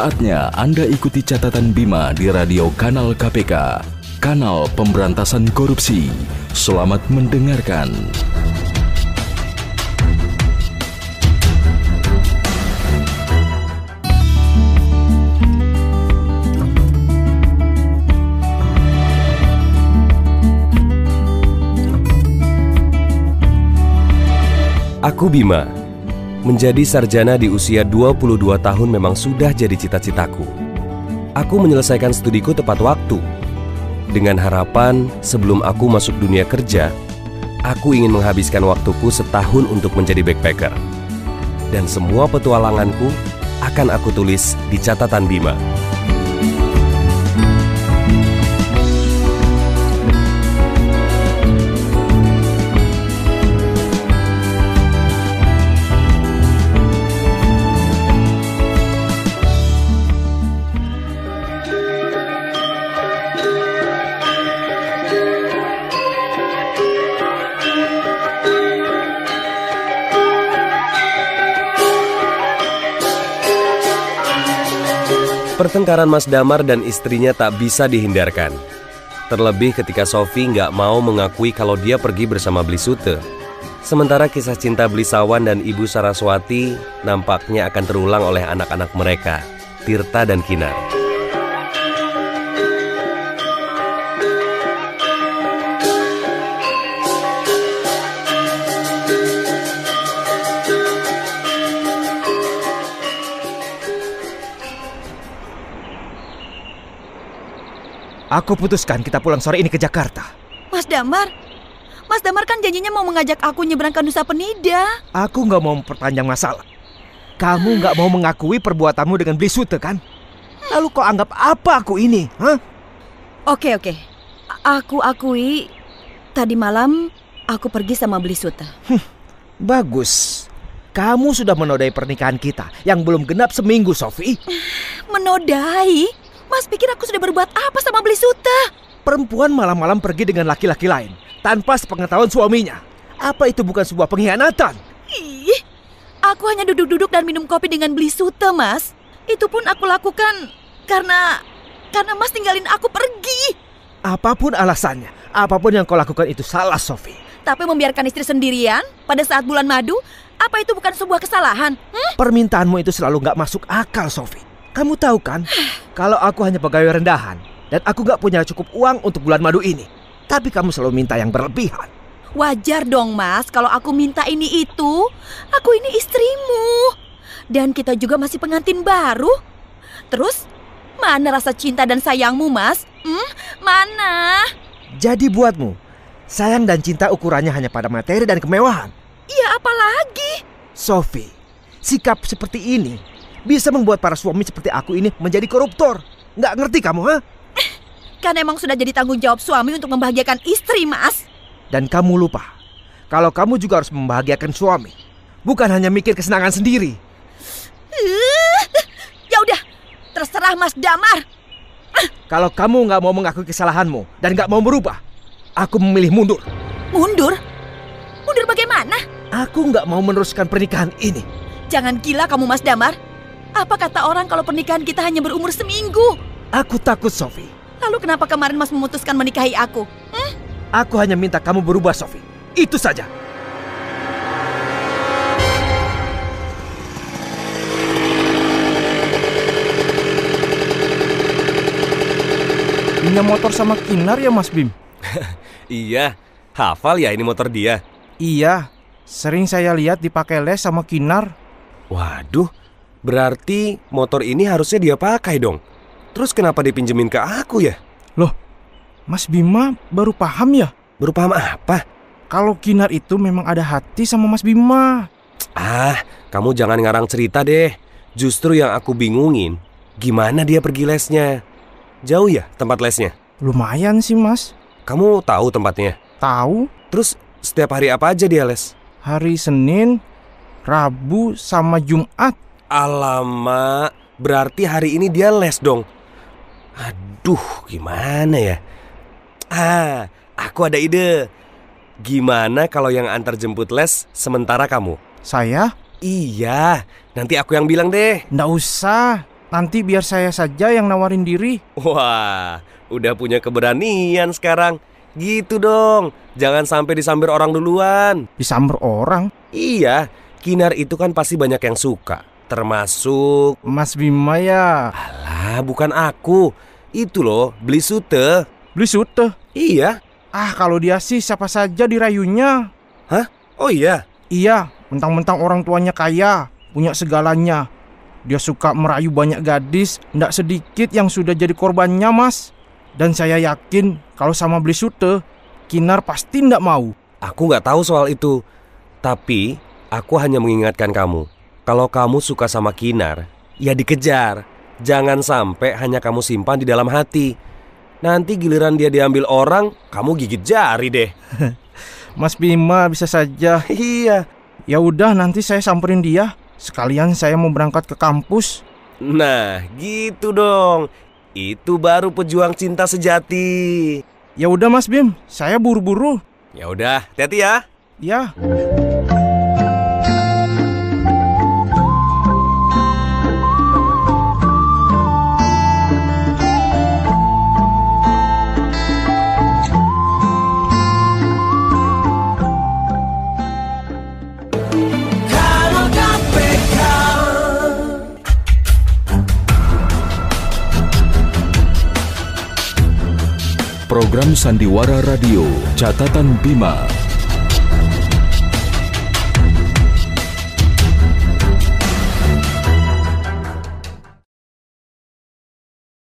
Saatnya Anda ikuti catatan Bima di radio Kanal KPK, Kanal Pemberantasan Korupsi. Selamat mendengarkan. Aku Bima. Menjadi sarjana di usia 22 tahun memang sudah jadi cita-citaku. Aku menyelesaikan studiku tepat waktu. Dengan harapan sebelum aku masuk dunia kerja, aku ingin menghabiskan waktuku setahun untuk menjadi backpacker. Dan semua petualanganku akan aku tulis di catatan Bima. Pertengkaran Mas Damar dan istrinya tak bisa dihindarkan. Terlebih ketika Sofi nggak mau mengakui kalau dia pergi bersama Blisute. Sementara kisah cinta Blisawan dan Ibu Saraswati nampaknya akan terulang oleh anak-anak mereka, Tirta dan Kinar. Aku putuskan kita pulang sore ini ke Jakarta. Mas Damar kan janjinya mau mengajak aku nyebrang ke Nusa Penida. Aku nggak mau memperpanjang masalah. Kamu nggak mau mengakui perbuatanmu dengan Blisute kan? Lalu kau anggap apa aku ini? Hah? Oke. Aku akui tadi malam aku pergi sama Blisute. Bagus. Kamu sudah menodai pernikahan kita yang belum genap seminggu, Sofi. Menodai? Mas pikir aku sudah berbuat apa sama Blisute? Perempuan malam-malam pergi dengan laki-laki lain tanpa sepengetahuan suaminya. Apa itu bukan sebuah pengkhianatan? Ih, aku hanya duduk-duduk dan minum kopi dengan Blisute, Mas. Itu pun aku lakukan karena Mas tinggalin aku pergi. Apapun alasannya, apapun yang kau lakukan itu salah, Sofi. Tapi membiarkan istri sendirian pada saat bulan madu, apa itu bukan sebuah kesalahan? Permintaanmu itu selalu gak masuk akal, Sofi. Kamu tahu kan, kalau aku hanya pegawai rendahan dan aku gak punya cukup uang untuk bulan madu ini. Tapi kamu selalu minta yang berlebihan. Wajar dong, Mas, kalau aku minta ini itu. Aku ini istrimu. Dan kita juga masih pengantin baru. Terus, mana rasa cinta dan sayangmu, Mas? Mana? Jadi buatmu, sayang dan cinta ukurannya hanya pada materi dan kemewahan. Iya, apalagi? Sofi, sikap seperti ini bisa membuat para suami seperti aku ini menjadi koruptor. Nggak ngerti kamu, ha? Kan emang sudah jadi tanggung jawab suami untuk membahagiakan istri, Mas. Dan kamu lupa, kalau kamu juga harus membahagiakan suami. Bukan hanya mikir kesenangan sendiri. Ya udah, terserah Mas Damar. Kalau kamu nggak mau mengakui kesalahanmu dan nggak mau berubah, aku memilih mundur. Mundur? Mundur bagaimana? Aku nggak mau meneruskan pernikahan ini. Jangan gila kamu, Mas Damar. Apa kata orang kalau pernikahan kita hanya berumur seminggu? Aku takut, Sofi. Lalu kenapa kemarin Mas memutuskan menikahi aku? Aku hanya minta kamu berubah, Sofi. Itu saja. Punya motor sama Kinar ya, Mas Bim? Iya, hafal ya ini motor dia? Iya, sering saya lihat dipakai les sama Kinar. Waduh, berarti motor ini harusnya dia pakai dong. Terus kenapa dipinjemin ke aku ya? Loh, Mas Bima baru paham ya? Baru paham apa? Kalau Kinar itu memang ada hati sama Mas Bima. Kamu jangan ngarang cerita deh. Justru yang aku bingungin, gimana dia pergi lesnya? Jauh ya tempat lesnya? Lumayan sih, Mas. Kamu tahu tempatnya? Tahu. Terus setiap hari apa aja dia les? Hari Senin, Rabu, sama Jumat. Alamak, berarti hari ini dia les dong. Aduh, gimana ya? Aku ada ide. Gimana kalau yang antar jemput les sementara kamu? Saya? Iya, nanti aku yang bilang deh. Nggak usah. Nanti biar saya saja yang nawarin diri. Wah, udah punya keberanian sekarang. Gitu dong, jangan sampai disamber orang duluan. Disamber orang? Iya, Kinar itu kan pasti banyak yang suka. Termasuk... Mas Bima ya? Alah, bukan aku. Itu loh, Bli Sute. Beli sute? Iya. Ah, kalau dia sih siapa saja dirayunya. Hah? Oh iya? Iya, mentang-mentang orang tuanya kaya, punya segalanya. Dia suka merayu banyak gadis, ndak sedikit yang sudah jadi korbannya, Mas. Dan saya yakin kalau sama Beli Sute, Kinar pasti ndak mau. Aku nggak tahu soal itu. Tapi aku hanya mengingatkan kamu. Kalau kamu suka sama Kinar, ya dikejar. Jangan sampai hanya kamu simpan di dalam hati. Nanti giliran dia diambil orang, kamu gigit jari deh. Mas Bima bisa saja. Iya. Ya udah, nanti saya samperin dia. Sekalian saya mau berangkat ke kampus. Nah, gitu dong. Itu baru pejuang cinta sejati. Ya udah Mas Bim, saya buru-buru. Ya udah, hati-hati ya. Ya. Program Sandiwara Radio Catatan Bima